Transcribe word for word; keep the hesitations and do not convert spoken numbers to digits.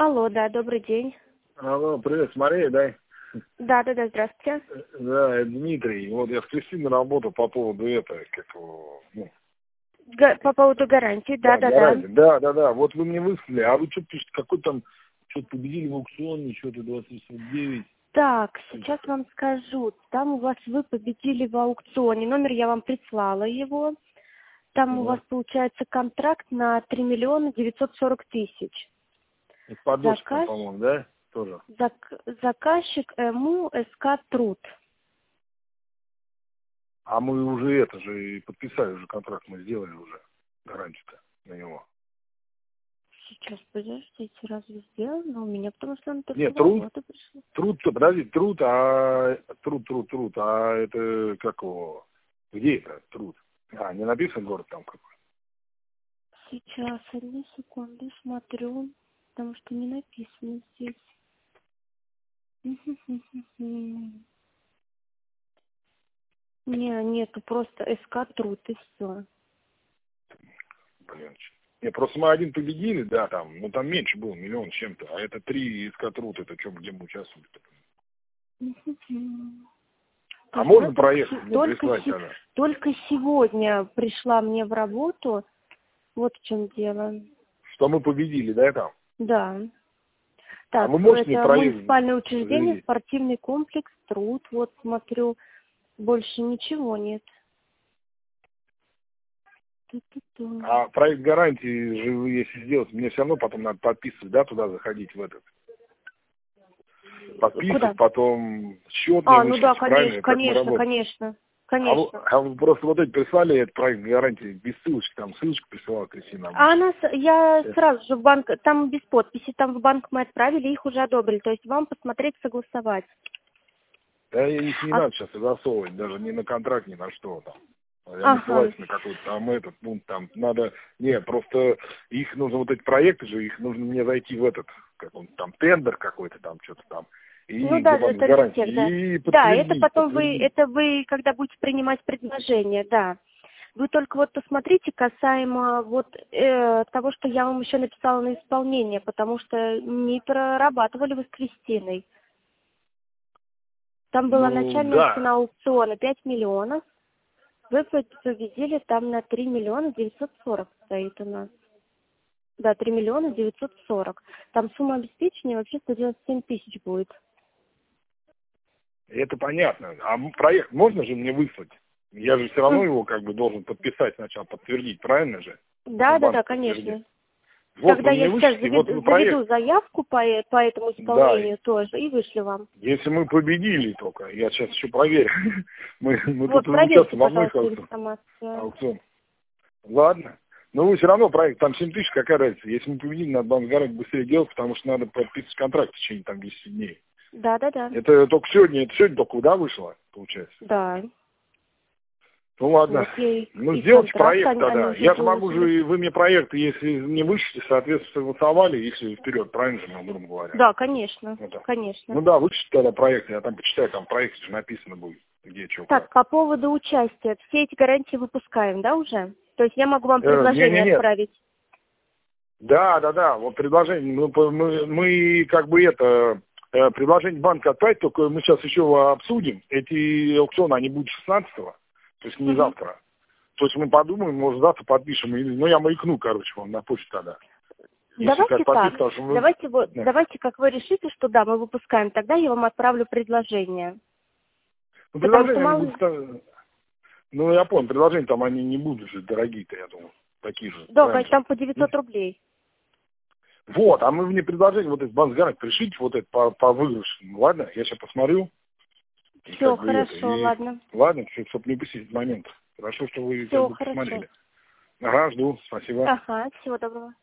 Алло, да, добрый день. Алло, привет, с Марией, да? Да, да, да, здравствуйте. Да, это Дмитрий. Вот я с Кристиной работал по поводу этого, как его, ну, Га- по поводу гарантии, да, да, да, да. гарантии. Да, да, да. Вот вы мне выслали, а вы что пишете, какой там, что-то победили в аукционе, что-то двадцать девять. Так, сейчас вам скажу. Там у вас вы победили в аукционе. Номер я вам прислала его. Там у вас Ага. получается контракт на три миллиона девятьсот сорок тысяч. Это подушка, Заказ, по-моему, да? Тоже. зак- заказчик МУ СК Труд. А мы уже это же и подписали уже контракт, мы сделали уже гарантию-то на него. Сейчас, подождите, разве сделано у меня? Потому что он только Нет, в труд, работу пришел. труд, подожди, труд, а труд, труд, труд, а это как его, где это труд? А, не написан город там какой? Сейчас, одну секунду, смотрю, потому что не написано здесь. Не, нету, просто СК Труд и все. Блин. Не, просто мы один победили, да, там, ну там меньше было, миллион с чем-то, а это три из Катрут, это что, где мы участвовали? А можно проект мне Только, прислать се- тогда? только сегодня пришла мне в работу. Вот в чем дело. Что мы победили, да, там? Да. А Так, вы можете мне это проект муниципальное учреждение, заведите? спортивный комплекс Труд. Вот смотрю, больше ничего нет. Ту-ту-ту. А проект гарантии же вы, если сделать, мне все равно потом надо подписывать, да, туда заходить в этот. Куда? Подписывать, потом счет мне А, ну да, вышлите, конечно, правильно, как мы конечно, работаем. конечно, А вы, конечно. а вы просто вот эти прислали этот проект гарантии без ссылочки, там ссылочку присылала Кристина А обычно. она, с- я Э, сразу же в банк, там без подписи, там в банк мы отправили, их уже одобрили, то есть вам посмотреть, согласовать. Да их не А, надо сейчас согласовывать, даже ни на контракт, ни на что там. Они ага, ссылаются на какой-то там этот пункт, там надо, не, просто их нужно, вот эти проекты же, их нужно мне зайти в этот, как он там, тендер какой-то там, что-то там, ну и да, где же банк это для гарантии, всех, да. и Да, это подтвердить, потом вы, подтвердить. это вы, когда будете принимать предложение, да. Вы только вот посмотрите касаемо вот э, того, что я вам еще написала на исполнение, потому что не прорабатывали вы с Кристиной. Там была Ну, начальная да, цена аукциона пять миллионов. Вы победили там на три миллиона девятьсот сорок стоит у нас. Да, три миллиона девятьсот сорок. Там сумма обеспечения вообще сто девяносто семь тысяч будет. это понятно. А м- проект можно же мне выслать? Я же все равно М. его как бы должен подписать сначала, подтвердить, правильно же? Ну, Да, да, да, банк подтвердит. конечно. Вот Тогда вы я мне сейчас вышлите, вот заведу, вы проект. заведу заявку по, э- по этому Да, исполнению тоже и вышлю вам. если мы победили только, я сейчас еще проверю. Мы, мы тут Вот, проверьте, участвуем во многих пожалуйста, аукцион- информацию. аукционах. Ладно. Но вы все равно проект, там семь тысяч, какая разница? Если мы победили, надо банк гарантии быстрее делать, потому что надо подписывать контракт в течение там десяти дней. Да, да, да. Это только сегодня, это сегодня только, да, вышло, получается? Да. Ну ладно. Вот я и, Ну и сделайте контракт проект они, они тогда. уже Я же могу выложили. же, вы мне проект, если не вышлите, соответственно, согласовали, если вперед, правильно же, ну, грубо говоря. Да, конечно, Вот так. конечно. Ну да, вышлите тогда проект, я там почитаю, там в проекте же написано будет, где, что, Так, как. по поводу участия. Все эти гарантии выпускаем, да, уже? То есть я могу вам Э, предложение Не-не-не, отправить? да, да, да, вот предложение, мы, по- мы, мы как бы это, э, предложение банка отправить, только мы сейчас еще обсудим. Эти аукционы, они будут шестнадцатого, то есть не Угу. завтра. То есть мы подумаем, может завтра подпишем, или, ну я маякну, короче, вам на почту тогда. Если как Давайте так. подпишем, потому что мы... Давайте вот, Да. давайте, как вы решите, что да, мы выпускаем, тогда я вам отправлю предложение. Ну, Потому что предложения, они мало будут, э, ну я понял, предложения там, они не будут же дорогие-то, я думаю, такие же, да, правильно конечно, же? там по девятьсот рублей. Вот, а мы мне предложение, вот этот банк пришлите, вот это по, по выигрышному, ладно? Я сейчас посмотрю, и Все, как бы это, хорошо, и ладно. ладно, чтобы не упустить этот момент. Хорошо, что вы как Все, бы хорошо. посмотрели. Ага, жду, спасибо. Ага, всего доброго.